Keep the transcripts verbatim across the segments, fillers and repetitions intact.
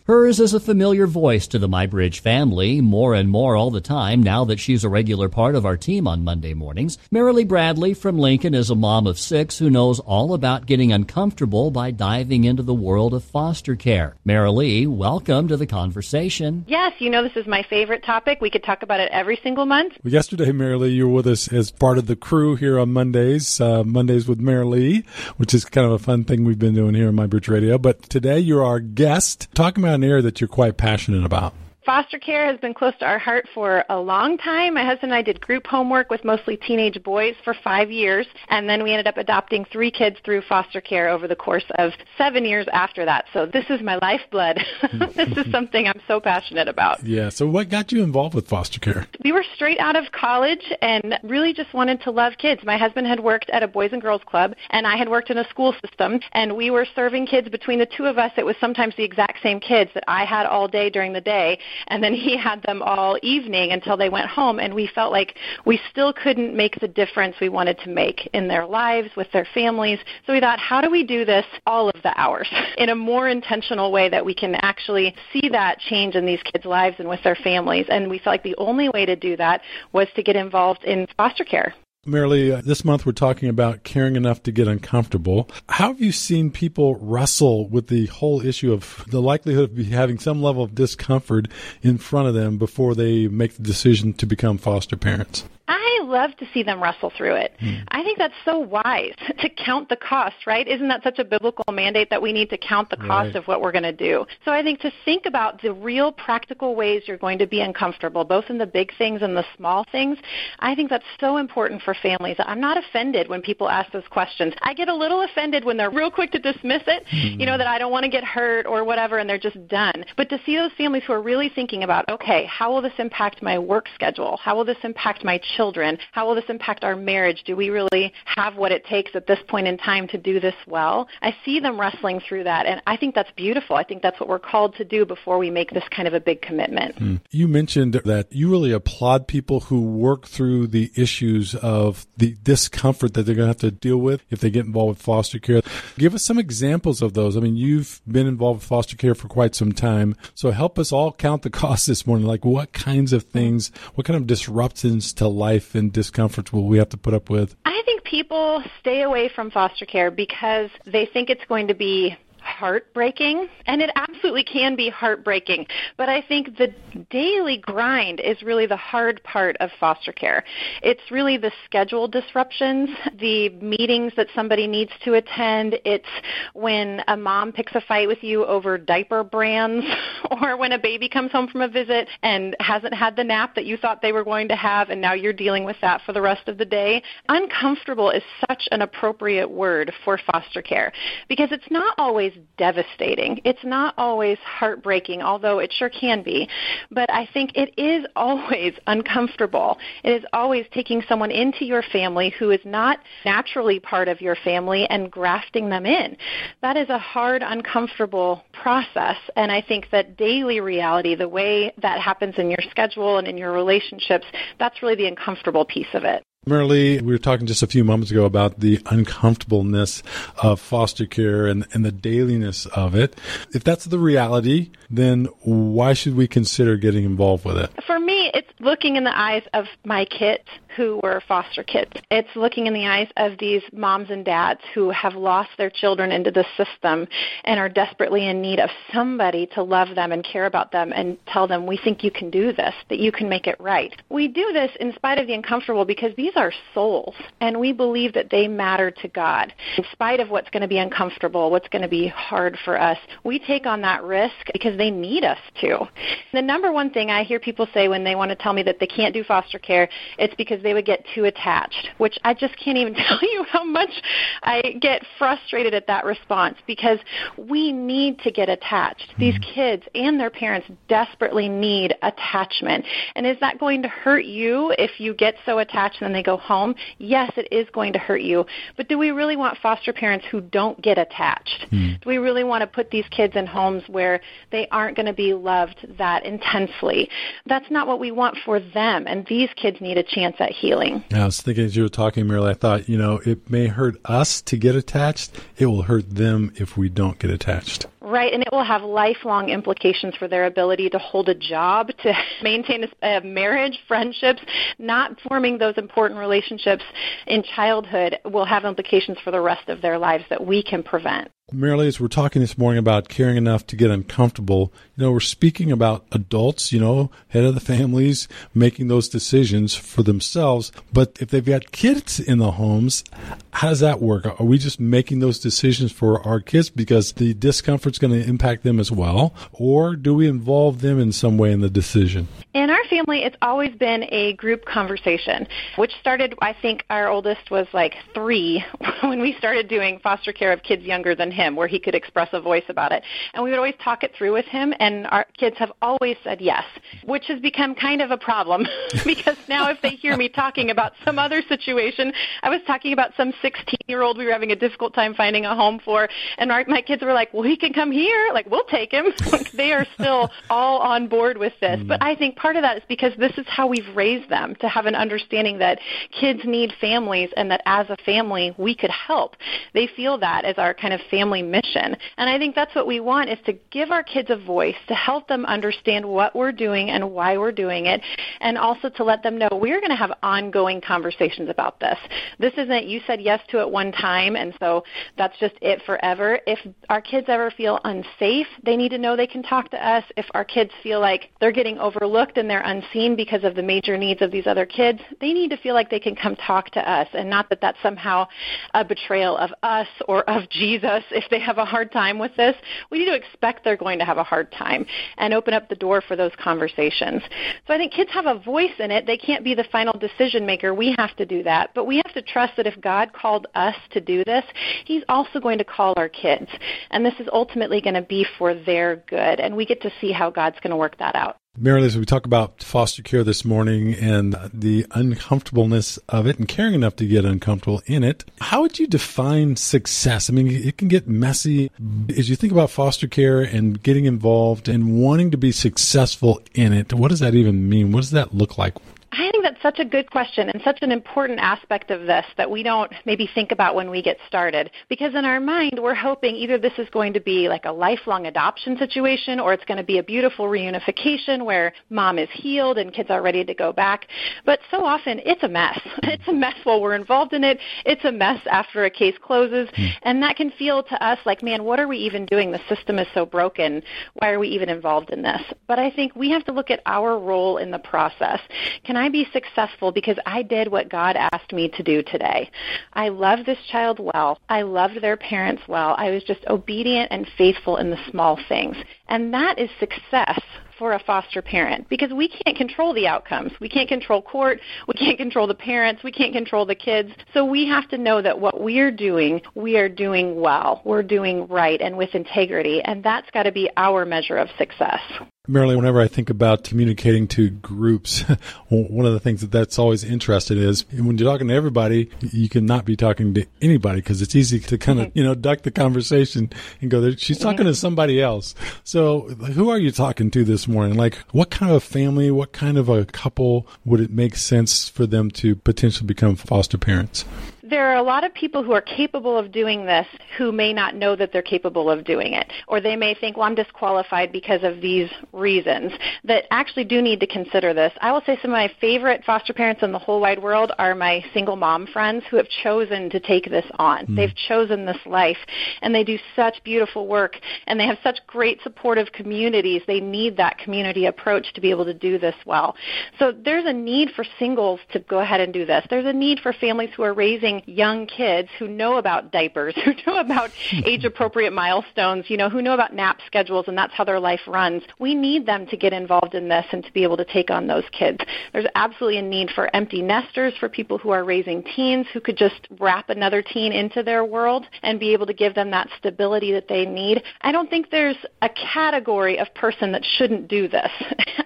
Hers is a familiar voice to the MyBridge family, more and more all the time now that she's a regular part of our team on Monday mornings. Marilee Bradley from Lincoln is a mom of six who knows all about getting uncomfortable by diving into the world of foster care. Marilee, welcome to the conversation. Yes, you know this is my favorite topic. We could talk about it every single month. Well, yesterday, Marilee, you were with us as part of the crew here on Mondays, uh, Mondays with Marilee, which is kind of a fun thing we've been doing here on MyBridge Radio. But today you're our guest, talking about an area that you're quite passionate about. Foster care has been close to our heart for a long time. My husband and I did group homework with mostly teenage boys for five years, and then we ended up adopting three kids through foster care over the course of seven years after that. So this is my lifeblood. This is something I'm so passionate about. Yeah, so what got you involved with foster care? We were straight out of college and really just wanted to love kids. My husband had worked at a Boys and Girls Club, and I had worked in a school system, and we were serving kids. Between the two of us, it was sometimes the exact same kids that I had all day during the day, and then he had them all evening until they went home, and we felt like we still couldn't make the difference we wanted to make in their lives, with their families. So we thought, how do we do this all of the hours in a more intentional way that we can actually see that change in these kids' lives and with their families? And we felt like the only way to do that was to get involved in foster care. Marilee, uh, this month we're talking about caring enough to get uncomfortable. How have you seen people wrestle with the whole issue of the likelihood of having some level of discomfort in front of them before they make the decision to become foster parents? I love to see them wrestle through it. Mm. I think that's so wise to count the cost, right? Isn't that such a biblical mandate that we need to count the cost right. of what we're going to do? So I think to think about the real practical ways you're going to be uncomfortable, both in the big things and the small things, I think that's so important for families. I'm not offended when people ask those questions. I get a little offended when they're real quick to dismiss it, mm. you know, that I don't want to get hurt or whatever, and they're just done. But to see those families who are really thinking about, okay, how will this impact my work schedule? How will this impact my children? How will this impact our marriage? Do we really have what it takes at this point in time to do this well? I see them wrestling through that, and I think that's beautiful. I think that's what we're called to do before we make this kind of a big commitment. Mm. You mentioned that you really applaud people who work through the issues of the discomfort that they're going to have to deal with if they get involved with foster care. Give us some examples of those. I mean, you've been involved with foster care for quite some time, so help us all count the costs this morning. Like, what kinds of things, what kind of disruptions to life and discomforts will we have to put up with? I think people stay away from foster care because they think it's going to be heartbreaking, and it absolutely can be heartbreaking. But I think the daily grind is really the hard part of foster care. It's really the schedule disruptions, the meetings that somebody needs to attend. It's when a mom picks a fight with you over diaper brands, or when a baby comes home from a visit and hasn't had the nap that you thought they were going to have, and now you're dealing with that for the rest of the day. Uncomfortable is such an appropriate word for foster care because it's not always devastating. It's not always heartbreaking, although it sure can be. But I think it is always uncomfortable. It is always taking someone into your family who is not naturally part of your family and grafting them in. That is a hard, uncomfortable process. And I think that daily reality, the way that happens in your schedule and in your relationships, that's really the uncomfortable piece of it. Marilee, we were talking just a few moments ago about the uncomfortableness of foster care and, and the dailiness of it. If that's the reality, then why should we consider getting involved with it? For me, it's looking in the eyes of my kids who were foster kids. It's looking in the eyes of these moms and dads who have lost their children into the system and are desperately in need of somebody to love them and care about them and tell them, we think you can do this, that you can make it right. We do this in spite of the uncomfortable because these are souls, and we believe that they matter to God. In spite of what's going to be uncomfortable, what's going to be hard for us, we take on that risk because they need us to. The number one thing I hear people say when they want to tell me that they can't do foster care, it's because they would get too attached, which I just can't even tell you how much I get frustrated at that response because we need to get attached. These kids and their parents desperately need attachment. And is that going to hurt you if you get so attached and then they go home? Yes, it is going to hurt you. But do we really want foster parents who don't get attached? Mm. Do we really want to put these kids in homes where they aren't going to be loved that intensely? That's not what we want for them, and these kids need a chance at healing. Yeah, I was thinking as you were talking, Marilee, I thought, you know, it may hurt us to get attached. It will hurt them if we don't get attached. Right, and it will have lifelong implications for their ability to hold a job, to maintain a, a marriage, friendships. Not forming those important relationships in childhood will have implications for the rest of their lives that we can prevent. Marilee, as we're talking this morning about caring enough to get uncomfortable, you know, we're speaking about adults, you know, head of the families, making those decisions for themselves. But if they've got kids in the homes, how does that work? Are we just making those decisions for our kids because the discomfort's going to impact them as well? Or do we involve them in some way in the decision? In our family, it's always been a group conversation, which started, I think our oldest was like three when we started doing foster care of kids younger than him, where he could express a voice about it. And we would always talk it through with him, and our kids have always said yes, which has become kind of a problem because now if they hear me talking about some other situation, I was talking about some sixteen-year-old we were having a difficult time finding a home for, and our, my kids were like, well, he can come here. Like, we'll take him. They are still all on board with this. Mm. But I think part of that is because this is how we've raised them, to have an understanding that kids need families and that as a family we could help. They feel that as our kind of family mission. And I think that's what we want, is to give our kids a voice, to help them understand what we're doing and why we're doing it, and also to let them know we're going to have ongoing conversations about this. This isn't you said yes to it one time and so that's just it forever. If our kids ever feel unsafe, they need to know they can talk to us. If our kids feel like they're getting overlooked and they're unseen because of the major needs of these other kids, they need to feel like they can come talk to us, and not that that's somehow a betrayal of us or of Jesus. If they have a hard time with this, we need to expect they're going to have a hard time and open up the door for those conversations. So I think kids have a voice in it. They can't be the final decision maker. We have to do that. But we have to trust that if God called us to do this, he's also going to call our kids. And this is ultimately going to be for their good. And we get to see how God's going to work that out. Marilee, as we talk about foster care this morning and the uncomfortableness of it and caring enough to get uncomfortable in it, how would you define success? I mean, it can get messy. As you think about foster care and getting involved and wanting to be successful in it, what does that even mean? What does that look like? I think that's such a good question and such an important aspect of this that we don't maybe think about when we get started. Because in our mind, we're hoping either this is going to be like a lifelong adoption situation, or it's going to be a beautiful reunification where mom is healed and kids are ready to go back. But so often, it's a mess. It's a mess while we're involved in it. It's a mess after a case closes. And that can feel to us like, man, what are we even doing? The system is so broken. Why are we even involved in this? But I think we have to look at our role in the process. Can I be successful because I did what God asked me to do today? I loved this child well. I loved their parents well. I was just obedient and faithful in the small things. And that is success for a foster parent, because we can't control the outcomes. We can't control court. We can't control the parents. We can't control the kids. So we have to know that what we're doing, we are doing well. We're doing right and with integrity, and that's got to be our measure of success. Marilee, whenever I think about communicating to groups, one of the things that that's always interested is when you're talking to everybody, you cannot be talking to anybody because it's easy to kind of, mm-hmm. you know, duck the conversation and go, she's talking mm-hmm. to somebody else. So who are you talking to this morning? Like, what kind of a family, what kind of a couple would it make sense for them to potentially become foster parents? There are a lot of people who are capable of doing this who may not know that they're capable of doing it. Or they may think, well, I'm disqualified because of these reasons, that actually do need to consider this. I will say some of my favorite foster parents in the whole wide world are my single mom friends who have chosen to take this on. Mm. They've chosen this life, and they do such beautiful work, and they have such great supportive communities. They need that community approach to be able to do this well. So there's a need for singles to go ahead and do this. There's a need for families who are raising young kids who know about diapers, who know about age-appropriate milestones, you know, who know about nap schedules, and that's how their life runs. We need them to get involved in this and to be able to take on those kids. There's absolutely a need for empty nesters, for people who are raising teens who could just wrap another teen into their world and be able to give them that stability that they need. I don't think there's a category of person that shouldn't do this.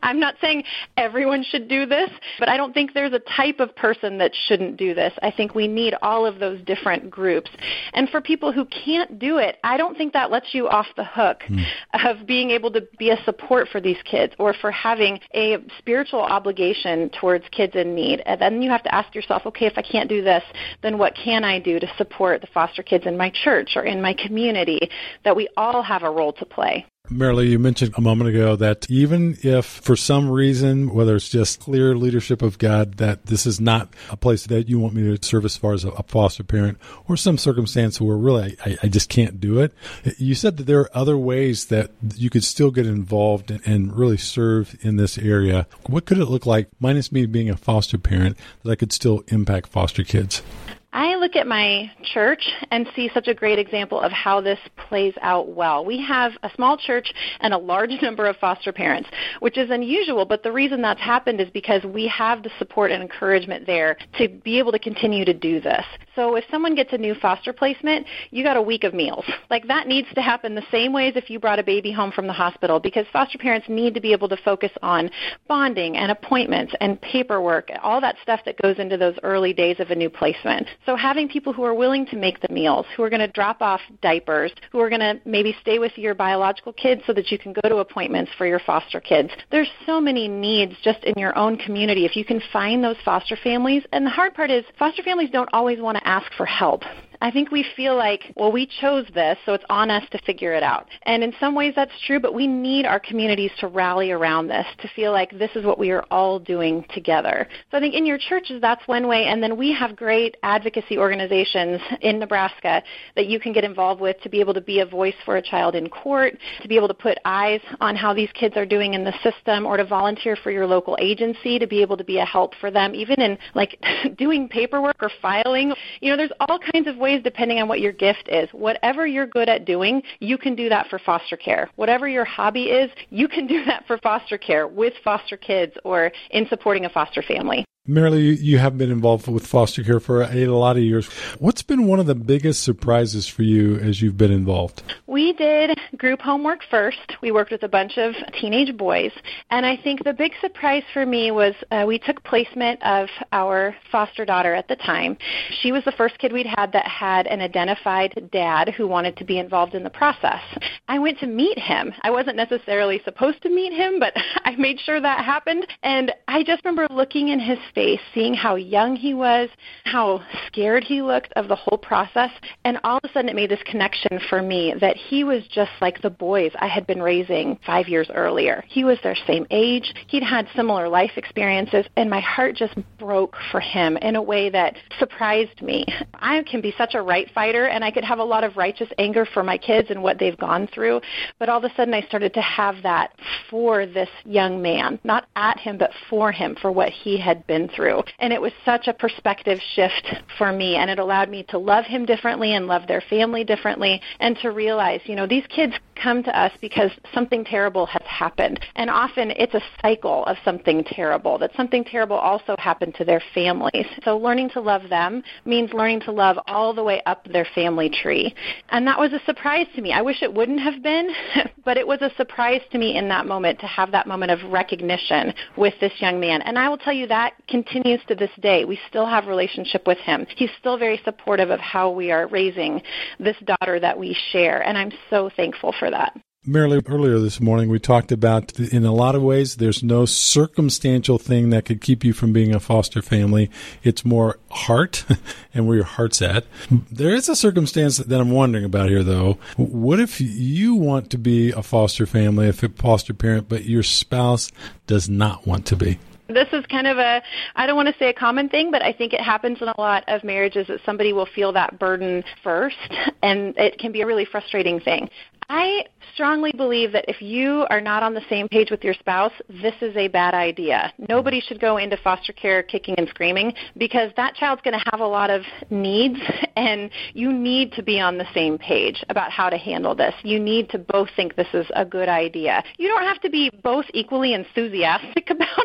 I'm not saying everyone should do this, but I don't think there's a type of person that shouldn't do this. I think we need all of those different groups. And for people who can't do it, I don't think that lets you off the hook mm. of being able to be a support for these kids or for having a spiritual obligation towards kids in need. And then you have to ask yourself, okay, if I can't do this, then what can I do to support the foster kids in my church or in my community? That we all have a role to play. Marilee, you mentioned a moment ago that even if for some reason, whether it's just clear leadership of God, that this is not a place that you want me to serve as far as a foster parent or some circumstance where really I, I just can't do it, you said that there are other ways that you could still get involved and, and really serve in this area. What could it look like, minus me being a foster parent, that I could still impact foster kids? I look at my church and see such a great example of how this plays out well. We have a small church and a large number of foster parents, which is unusual, but the reason that's happened is because we have the support and encouragement there to be able to continue to do this. So if someone gets a new foster placement, you got a week of meals. Like that needs to happen the same way as if you brought a baby home from the hospital, because foster parents need to be able to focus on bonding and appointments and paperwork, all that stuff that goes into those early days of a new placement. So having people who are willing to make the meals, who are going to drop off diapers, who are going to maybe stay with your biological kids so that you can go to appointments for your foster kids. There's so many needs just in your own community if you can find those foster families. And the hard part is foster families don't always want to ask for help. I think we feel like, well, we chose this, so it's on us to figure it out. And in some ways that's true, but we need our communities to rally around this, to feel like this is what we are all doing together. So I think in your churches, that's one way. And then we have great advocacy organizations in Nebraska that you can get involved with to be able to be a voice for a child in court, to be able to put eyes on how these kids are doing in the system, or to volunteer for your local agency to be able to be a help for them, even in like doing paperwork or filing. You know, there's all kinds of ways ways depending on what your gift is. Whatever you're good at doing, you can do that for foster care. Whatever your hobby is, you can do that for foster care with foster kids or in supporting a foster family. Marilee, you have been involved with foster care for a lot of years. What's been one of the biggest surprises for you as you've been involved? We did group homework first. We worked with a bunch of teenage boys. And I think the big surprise for me was uh, we took placement of our foster daughter at the time. She was the first kid we'd had that had an identified dad who wanted to be involved in the process. I went to meet him. I wasn't necessarily supposed to meet him, but I made sure that happened. And I just remember looking in his face, seeing how young he was, how scared he looked of the whole process, and all of a sudden it made this connection for me that he was just like the boys I had been raising five years earlier. He was their same age, he'd had similar life experiences, and my heart just broke for him in a way that surprised me. I can be such a right fighter, and I could have a lot of righteous anger for my kids and what they've gone through, but all of a sudden I started to have that for this young man, not at him, but for him, for what he had been through. And it was such a perspective shift for me, and it allowed me to love him differently and love their family differently, and to realize, you know, these kids come to us because something terrible has happened. And often it's a cycle of something terrible, that something terrible also happened to their families. So learning to love them means learning to love all the way up their family tree. And that was a surprise to me. I wish it wouldn't have been, but it was a surprise to me in that moment to have that moment of recognition with this young man. And I will tell you that continues to this day. We still have a relationship with him. He's still very supportive of how we are raising this daughter that we share, and I'm so thankful for that. Marilee, earlier this morning we talked about, in a lot of ways, there's no circumstantial thing that could keep you from being a foster family. It's more heart and where your heart's at. There is a circumstance that I'm wondering about here, though. What if you want to be a foster family, a foster parent, but your spouse does not want to be? This is kind of a, I don't want to say a common thing, but I think it happens in a lot of marriages that somebody will feel that burden first, and it can be a really frustrating thing. I strongly believe that if you are not on the same page with your spouse, this is a bad idea. Nobody should go into foster care kicking and screaming, because that child's going to have a lot of needs, and you need to be on the same page about how to handle this. You need to both think this is a good idea. You don't have to be both equally enthusiastic about it,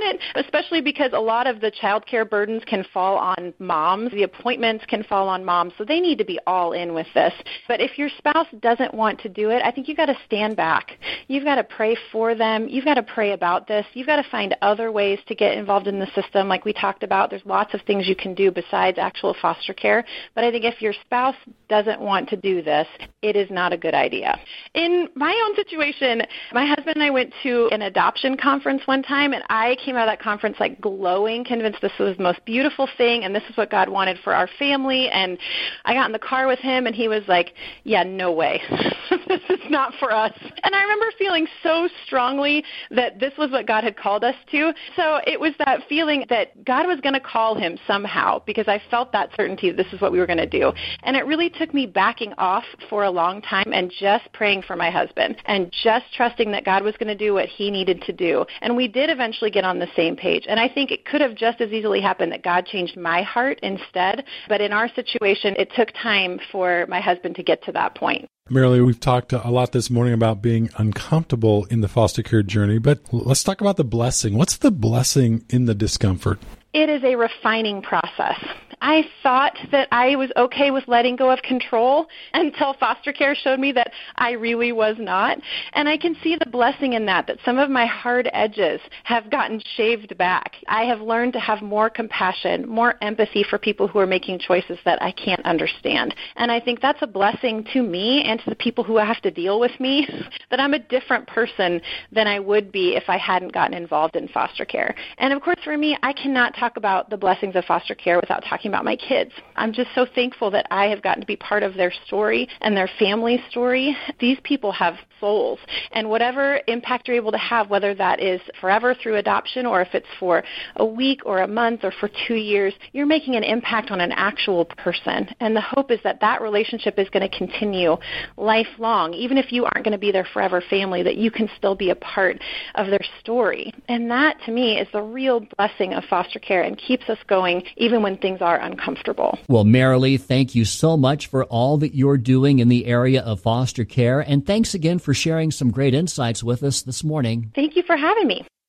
especially because a lot of the child care burdens can fall on moms. The appointments can fall on moms, so they need to be all in with this. But if your spouse doesn't want to do it, I think you've got to stand back. You've got to pray for them. You've got to pray about this. You've got to find other ways to get involved in the system. Like we talked about, there's lots of things you can do besides actual foster care. But I think if your spouse doesn't want to do this, it is not a good idea. In my own situation, my husband and I went to an adoption conference one time, and I came out of that conference like glowing, convinced this was the most beautiful thing, and this is what God wanted for our family. And I got in the car with him, and he was like, yeah, no way. This is not for us. And I remember feeling so strongly that this was what God had called us to. So it was that feeling that God was going to call him somehow, because I felt that certainty that this is what we were going to do. And it really took me backing off for a long time and just praying for my husband and just trusting that God was going to do what he needed to do. And we did eventually get on the same page. And I think it could have just as easily happened that God changed my heart instead. But in our situation, it took time for my husband to get to that point. Marilee, we've talked a lot this morning about being uncomfortable in the foster care journey, but let's talk about the blessing. What's the blessing in the discomfort? It is a refining process. I thought that I was okay with letting go of control until foster care showed me that I really was not. And I can see the blessing in that, that some of my hard edges have gotten shaved back. I have learned to have more compassion, more empathy for people who are making choices that I can't understand. And I think that's a blessing to me and to the people who have to deal with me, that I'm a different person than I would be if I hadn't gotten involved in foster care. And of course, for me, I cannot talk about the blessings of foster care without talking about my kids. I'm just so thankful that I have gotten to be part of their story and their family story. These people have souls, and whatever impact you're able to have, whether that is forever through adoption or if it's for a week or a month or for two years, you're making an impact on an actual person. And the hope is that that relationship is going to continue lifelong, even if you aren't going to be their forever family, that you can still be a part of their story. And that, to me, is the real blessing of foster care and keeps us going even when things are uncomfortable. Well, Marilee, thank you so much for all that you're doing in the area of foster care, and thanks again for sharing some great insights with us this morning. Thank you for having me.